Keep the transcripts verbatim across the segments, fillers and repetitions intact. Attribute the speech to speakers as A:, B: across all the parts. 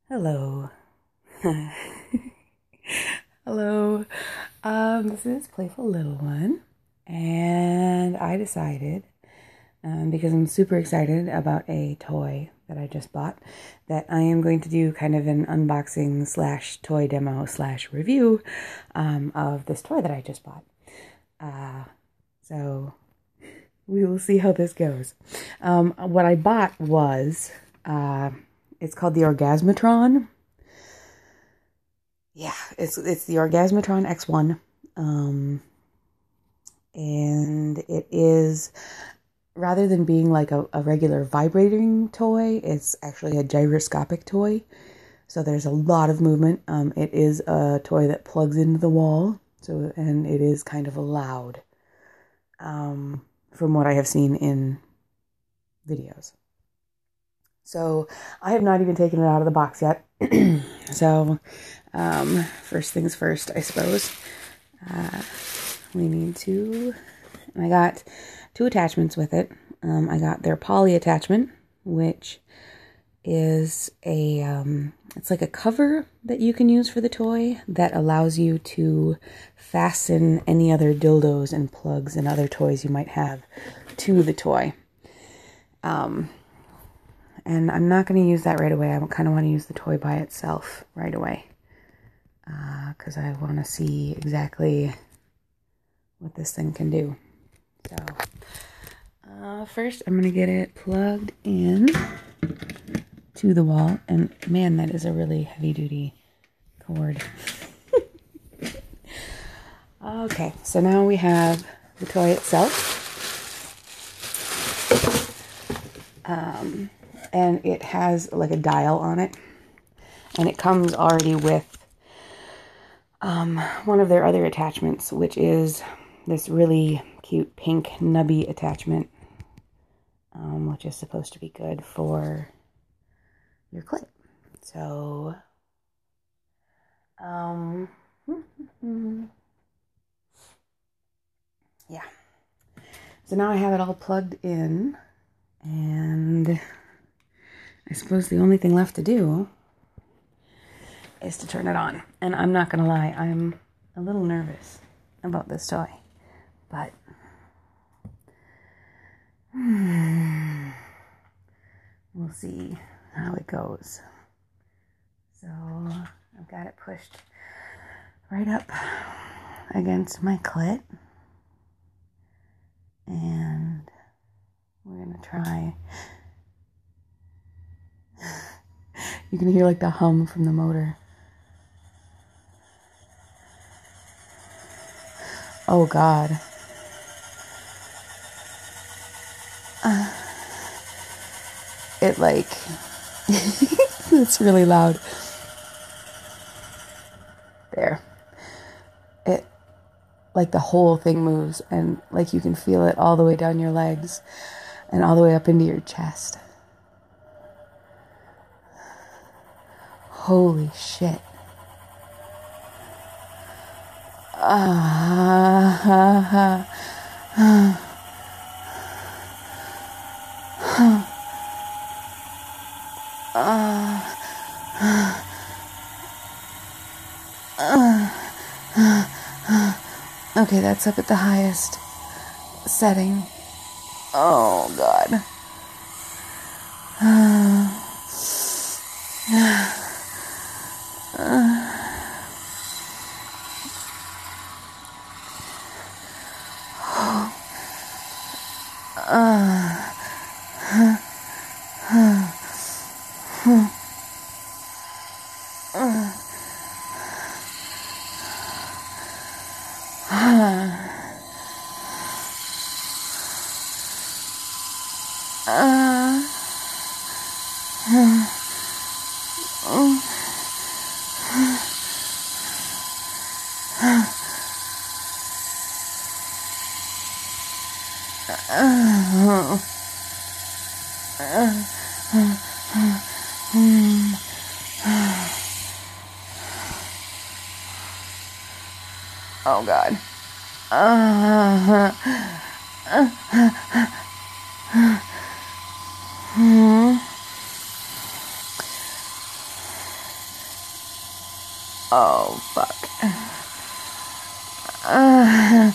A: Hello. Hello. Um, this is Playful Little One, and I decided, um, because I'm super excited about a toy that I just bought, that I am going to do kind of an unboxing slash toy demo slash review um, of this toy that I just bought. Uh, so we will see how this goes. Um, what I bought was, uh, it's called the Orgasmatron. Yeah, it's it's the Orgasmatron X one, um, and it is, rather than being like a, a regular vibrating toy, it's actually a gyroscopic toy, so there's a lot of movement. Um, it is a toy that plugs into the wall, so and it is kind of loud, um, from what I have seen in videos. So I have not even taken it out of the box yet. So um, first things first, I suppose. Uh, we need to, and I got two attachments with it. Um, I got their poly attachment, which is a, um, it's like a cover that you can use for the toy that allows you to fasten any other dildos and plugs and other toys you might have to the toy. Um, and I'm not going to use that right away. I kind of want to use the toy by itself right away, because uh, I want to see exactly what this thing can do. So uh, first I'm going to get it plugged in to the wall, and man, that is a really heavy duty cord. Okay, so now we have the toy itself, um, and it has like a dial on it, and it comes already with um, one of their other attachments, which is this really cute pink nubby attachment, um, which is supposed to be good for your clit. So, um, yeah. So now I have it all plugged in, and I suppose the only thing left to do is to turn it on. And I'm not gonna lie, I'm a little nervous about this toy, but hmm, we'll see how it goes. So I've got it pushed right up against my clit, and we're gonna try. You can hear like the hum from the motor. Oh God. Uh, it like, it's really loud. There. It, like the whole thing moves, and like you can feel it all the way down your legs and all the way up into your chest. Holy shit. Ah, uh, uh, uh, uh, uh, uh. Okay, that's up at the highest setting. Oh God. Uh, uh, Oh God. Uh, uh, uh, uh, Oh, fuck. Uh,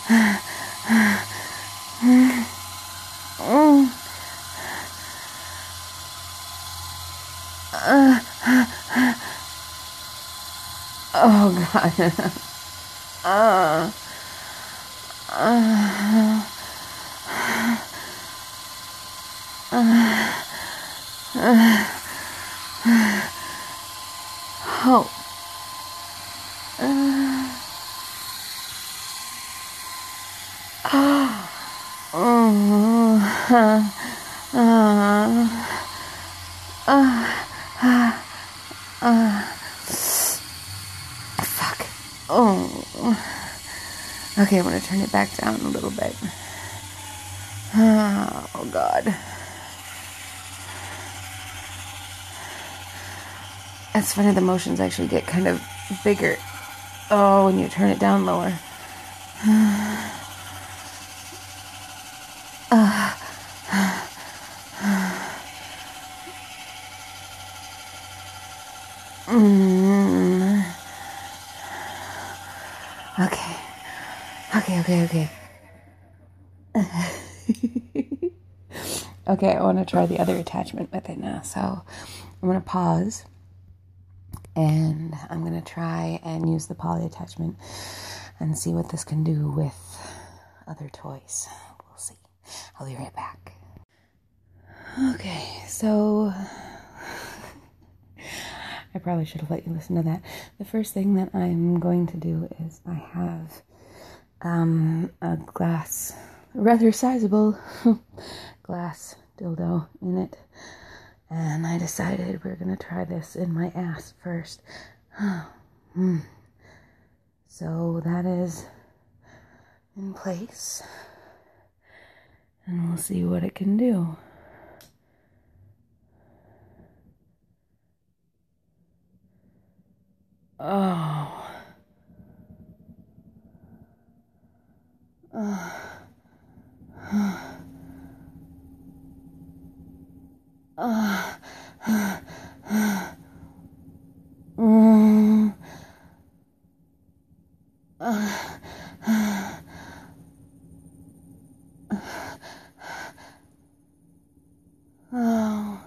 A: oh, God. uh, uh, uh, oh. Uh, oh. Uh, uh, uh, uh, fuck. Oh. Okay, I'm gonna turn it back down a little bit. Oh, God. It's funny, the motions actually get kind of bigger. Oh, when you turn it down lower. uh, mm. Okay. Okay, okay, okay. Okay, I want to try the other attachment with it now. So I'm going to pause. And I'm going to try and use the poly attachment and see what this can do with other toys. We'll see. I'll be right back. Okay, so I probably should have let you listen to that. The first thing that I'm going to do is I have um, a glass, rather sizable glass dildo in it. And I decided we're going to try this in my ass first. So that is in place. And we'll see what it can do. Oh. Uh. Uh, uh, uh, mm, uh, uh, oh,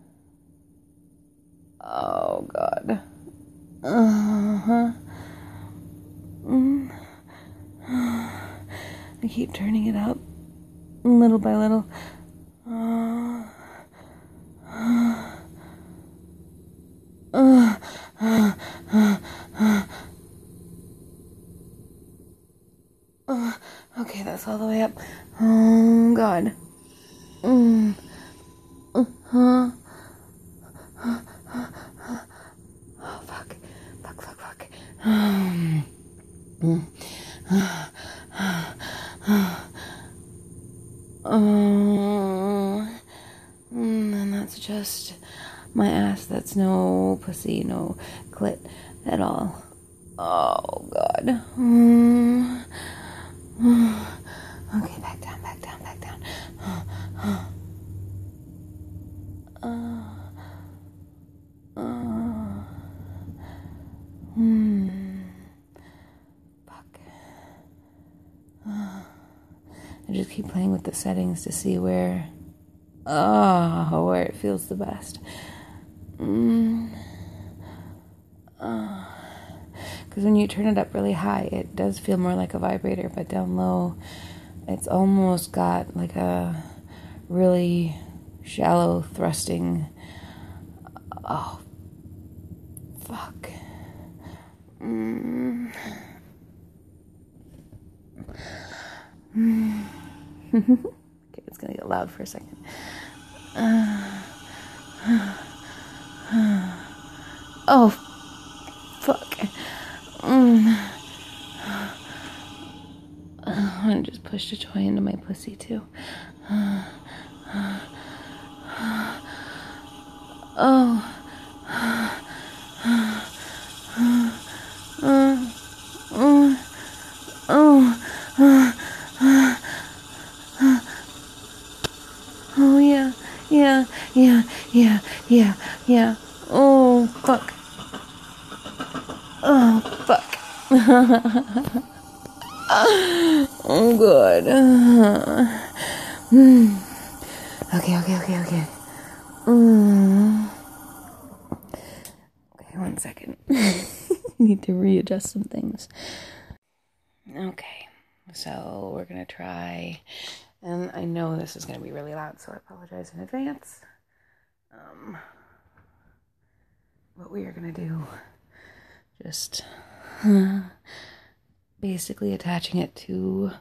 A: oh, God. Uh-huh. Mm. I keep turning it up little by little. Uh, Uh, uh, uh, uh, uh, okay, that's all the way up. Oh, God. Mm. Uh, huh. Oh, fuck. Fuck, fuck, fuck. Um, mm. uh, uh, and that's just my ass. That's no pussy, no clit at all. Oh, God. Mm. Okay, back down, back down, back down. Uh, uh, hmm. Fuck. Uh, I just keep playing with the settings to see where, oh, where it feels the best. Mm. Uh, because when you turn it up really high, it does feel more like a vibrator, but down low, it's almost got like a really shallow thrusting. Oh, fuck. Mm. Mm. Okay, it's gonna get loud for a second. Uh, oh, fuck. Mm. I just pushed a toy into my pussy too. Oh. Oh, yeah, yeah, yeah, yeah, yeah, yeah. Oh, fuck. Oh, fuck. Oh, good. Mm. Okay, okay, okay, okay. Mm. Okay, one second. Need to readjust some things. Okay, so we're gonna try, and I know this is gonna be really loud, so I apologize in advance. Um, what we are gonna do, just uh, basically attaching it to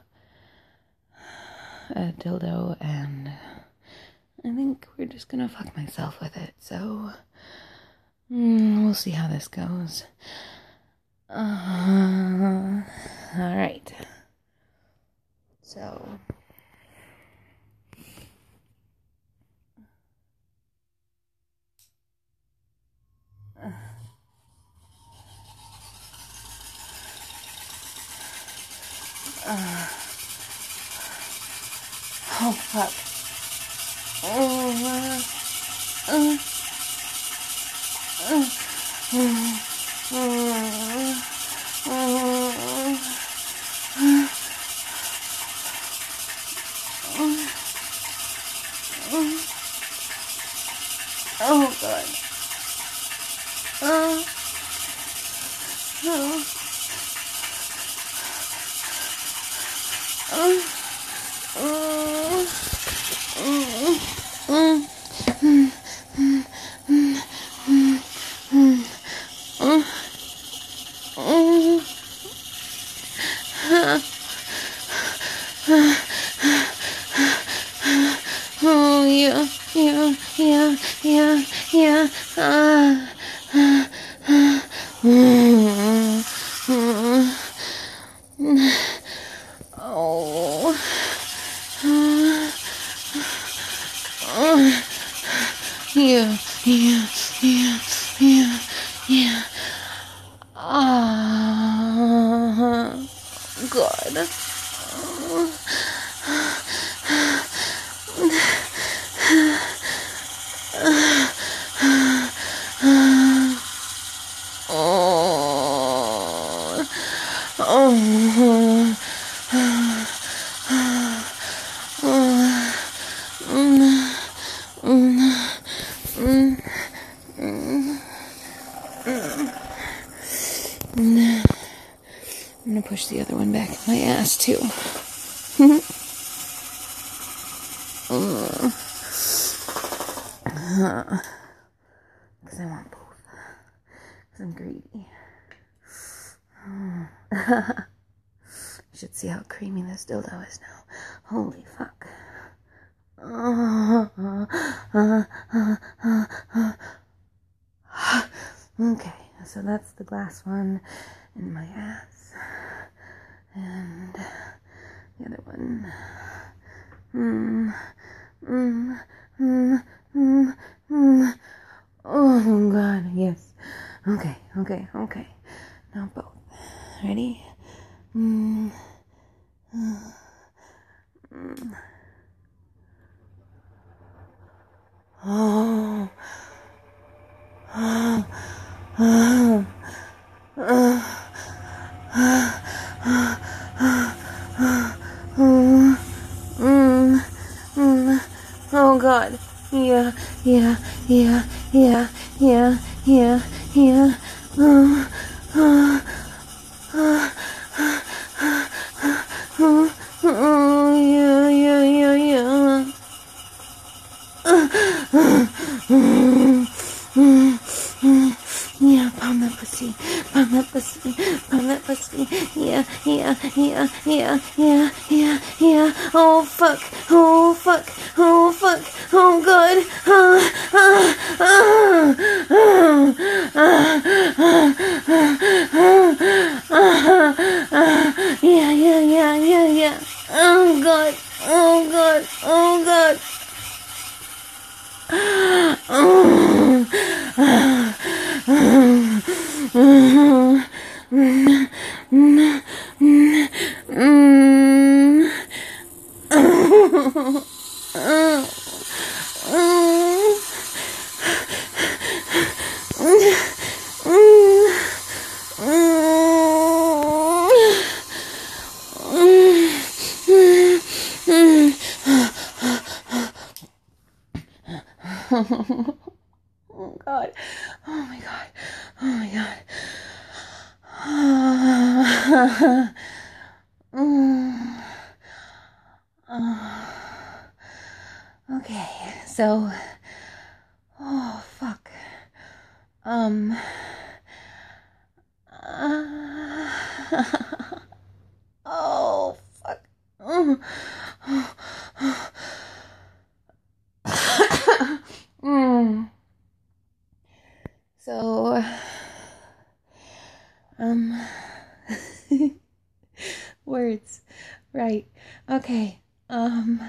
A: a dildo, and I think we're just gonna fuck myself with it, so mm, we'll see how this goes. Uh, all right. So, uh, uh, oh fuck. Uh, uh, uh, uh, uh, oh god. Uh, uh, uh, uh, uh, oh yeah, yeah, yeah, yeah, yeah. Uh, uh, uh, mm, mm, mm. Oh. Uh, uh, yeah, yeah, yeah, yeah, yeah. Ah, God. Oh, oh, I'm gonna push the other one back in my ass too. Because I want both. Because I'm greedy. You should see how creamy this dildo is now. Holy fuck. Okay, so that's the glass one in my ass. And the other one. Mm, mm, mm, mm, mm. Oh god, yes. Okay, okay, okay. Now both. Ready? Mm. Mm. Oh. Oh. Oh. Oh. Mm, mm. Oh god. Yeah, yeah, yeah, yeah, yeah, yeah, yeah. Oh, oh, oh, oh, oh, yeah, yeah, yeah, yeah. Yeah, pound that pussy, pound that pussy, pound that pussy. Yeah, yeah, yeah, yeah, yeah, yeah, yeah. Oh fuck, oh fuck, oh fuck, oh god. Ah, ah, ah, ah, ah, ah, ah, ah. Yeah, yeah, yeah, yeah, yeah. Oh god, oh god, oh god. Oh. Oh God. Oh my God. Oh my God. Mm. Uh, okay, so, oh fuck. Um. Uh, oh fuck. mm. So, um, words, right? Okay. Um,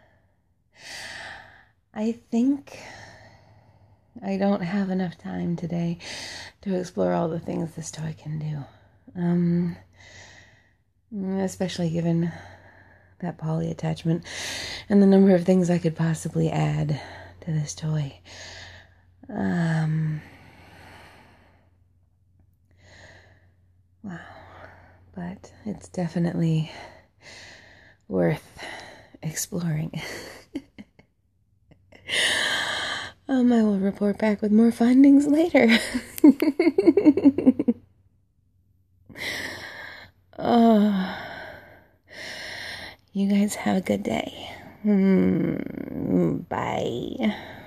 A: I think I don't have enough time today to explore all the things this toy can do. Um, especially given that poly attachment and the number of things I could possibly add to this toy. Um, wow. But it's definitely worth exploring. um, I will report back with more findings later. Oh, you guys have a good day. Mm, bye.